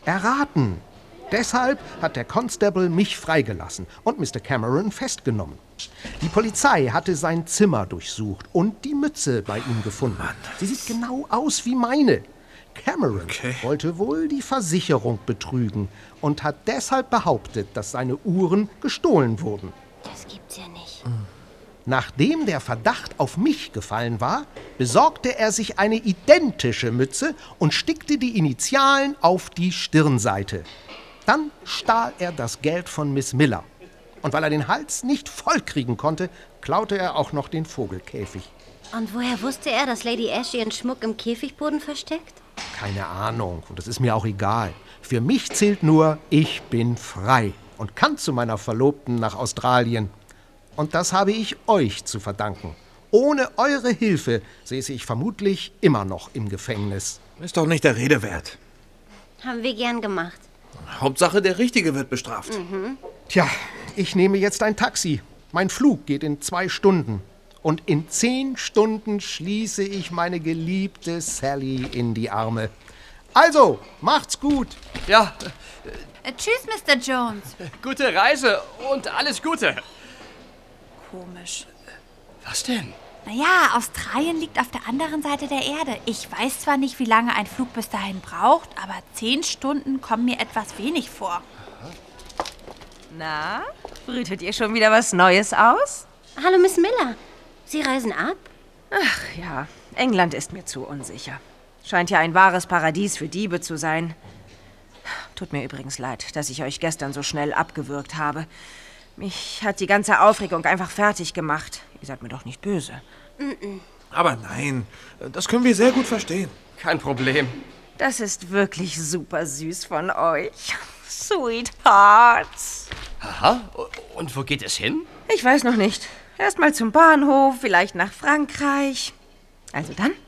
erraten. Deshalb hat der Constable mich freigelassen und Mr. Cameron festgenommen. Die Polizei hatte sein Zimmer durchsucht und die Mütze bei ihm gefunden. Sie sieht genau aus wie meine. Cameron wollte wohl die Versicherung betrügen und hat deshalb behauptet, dass seine Uhren gestohlen wurden. Das gibt's ja nicht. Nachdem der Verdacht auf mich gefallen war, besorgte er sich eine identische Mütze und stickte die Initialen auf die Stirnseite. Dann stahl er das Geld von Miss Miller. Und weil er den Hals nicht vollkriegen konnte, klaute er auch noch den Vogelkäfig. Und woher wusste er, dass Lady Ash ihren Schmuck im Käfigboden versteckt? Keine Ahnung, und das ist mir auch egal. Für mich zählt nur, ich bin frei und kann zu meiner Verlobten nach Australien. Und das habe ich euch zu verdanken. Ohne eure Hilfe säße ich vermutlich immer noch im Gefängnis. Ist doch nicht der Rede wert. Haben wir gern gemacht. Hauptsache, der Richtige wird bestraft. Tja, ich nehme jetzt ein Taxi. Mein Flug geht in 2 Stunden. Und in 10 Stunden schließe ich meine geliebte Sally in die Arme. Also, macht's gut. Ja, Tschüss, Mr. Jones. gute Reise und alles Gute. Komisch. Was denn? Naja, Australien liegt auf der anderen Seite der Erde. Ich weiß zwar nicht, wie lange ein Flug bis dahin braucht, aber 10 Stunden kommen mir etwas wenig vor. Na, brütet ihr schon wieder was Neues aus? Hallo, Miss Miller. Sie reisen ab? Ach ja, England ist mir zu unsicher. Scheint ja ein wahres Paradies für Diebe zu sein. Tut mir übrigens leid, dass ich euch gestern so schnell abgewürgt habe. Mich hat die ganze Aufregung einfach fertig gemacht. Ihr seid mir doch nicht böse. Aber nein, das können wir sehr gut verstehen. Kein Problem. Das ist wirklich super süß von euch. Sweethearts. Aha, und wo geht es hin? Ich weiß noch nicht. Erst mal zum Bahnhof, vielleicht nach Frankreich. Also dann,